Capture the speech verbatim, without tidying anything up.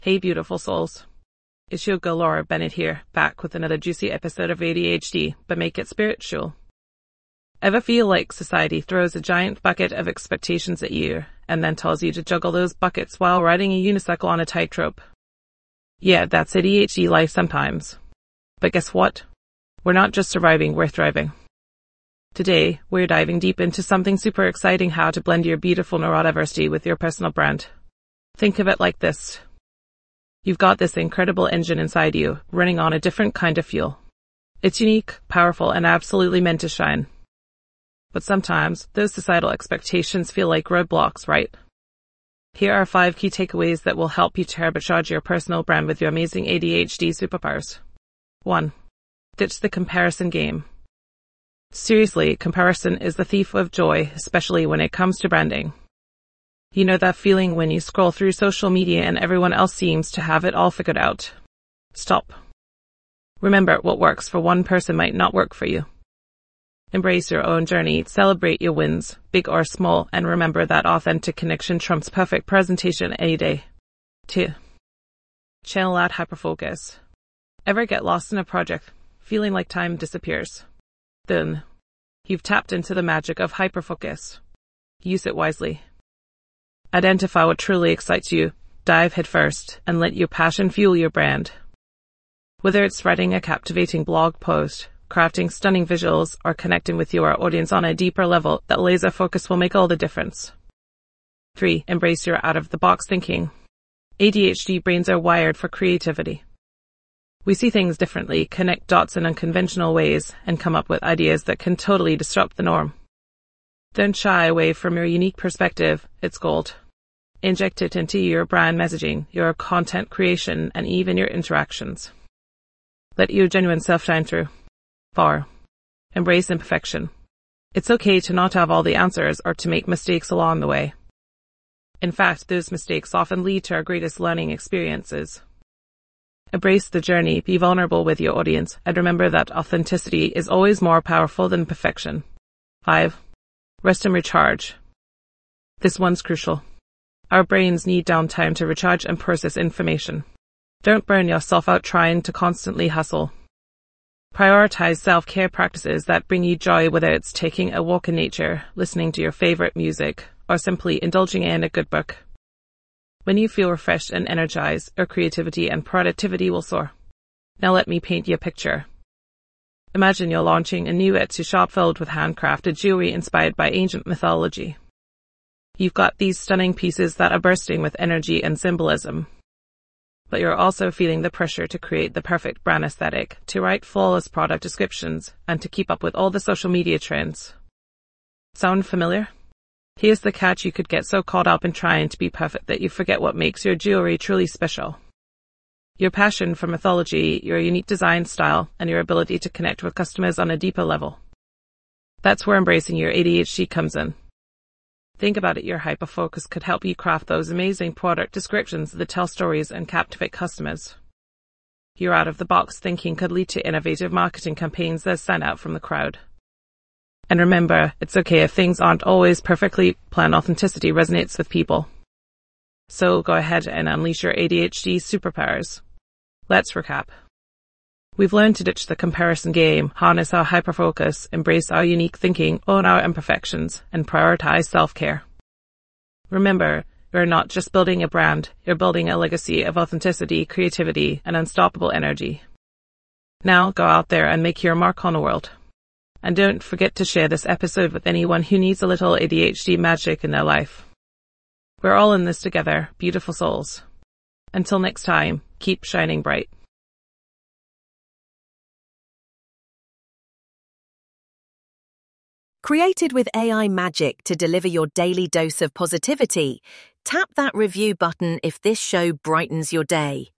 Hey beautiful souls. It's your girl Laura Bennett here, back with another juicy episode of A D H D, but make it spiritual. Ever feel like society throws a giant bucket of expectations at you, and then tells you to juggle those buckets while riding a unicycle on a tightrope? Yeah, that's A D H D life sometimes. But guess what? We're not just surviving, we're thriving. Today, we're diving deep into something super exciting: how to blend your beautiful neurodiversity with your personal brand. Think of it like this. You've got this incredible engine inside you, running on a different kind of fuel. It's unique, powerful, and absolutely meant to shine. But sometimes, those societal expectations feel like roadblocks, right? Here are five key takeaways that will help you turbocharge your personal brand with your amazing A D H D superpowers. one. Ditch the comparison game. Seriously, comparison is the thief of joy, especially when it comes to branding. You know that feeling when you scroll through social media and everyone else seems to have it all figured out? Stop. Remember, what works for one person might not work for you. Embrace your own journey, celebrate your wins, big or small, and remember that authentic connection trumps perfect presentation any day. two. Channel out hyperfocus. Ever get lost in a project, feeling like time disappears? Then, you've tapped into the magic of hyperfocus. Use it wisely. Identify what truly excites you, dive headfirst, and let your passion fuel your brand. Whether it's writing a captivating blog post, crafting stunning visuals, or connecting with your audience on a deeper level, that laser focus will make all the difference. three. Embrace your out-of-the-box thinking. A D H D brains are wired for creativity. We see things differently, connect dots in unconventional ways, and come up with ideas that can totally disrupt the norm. Don't shy away from your unique perspective, it's gold. Inject it into your brand messaging, your content creation, and even your interactions. Let your genuine self shine through. four. Embrace imperfection. It's okay to not have all the answers or to make mistakes along the way. In fact, those mistakes often lead to our greatest learning experiences. Embrace the journey, be vulnerable with your audience, and remember that authenticity is always more powerful than perfection. five. Rest and recharge. This one's crucial. Our brains need downtime to recharge and process information. Don't burn yourself out trying to constantly hustle. Prioritize self-care practices that bring you joy, whether it's taking a walk in nature, listening to your favorite music, or simply indulging in a good book. When you feel refreshed and energized, your creativity and productivity will soar. Now let me paint you a picture. Imagine you're launching a new Etsy shop filled with handcrafted jewelry inspired by ancient mythology. You've got these stunning pieces that are bursting with energy and symbolism. But you're also feeling the pressure to create the perfect brand aesthetic, to write flawless product descriptions, and to keep up with all the social media trends. Sound familiar? Here's the catch: you could get so caught up in trying to be perfect that you forget what makes your jewelry truly special. Your passion for mythology, your unique design style, and your ability to connect with customers on a deeper level. That's where embracing your A D H D comes in. Think about it, your hyperfocus could help you craft those amazing product descriptions that tell stories and captivate customers. Your out-of-the-box thinking could lead to innovative marketing campaigns that stand out from the crowd. And remember, it's okay if things aren't always perfectly planned. Authenticity resonates with people. So go ahead and unleash your A D H D superpowers. Let's recap. We've learned to ditch the comparison game, harness our hyperfocus, embrace our unique thinking, own our imperfections, and prioritize self-care. Remember, you're not just building a brand, you're building a legacy of authenticity, creativity, and unstoppable energy. Now go out there and make your mark on the world. And don't forget to share this episode with anyone who needs a little A D H D magic in their life. We're all in this together, beautiful souls. Until next time, keep shining bright. Created with A I magic to deliver your daily dose of positivity, tap that review button if this show brightens your day.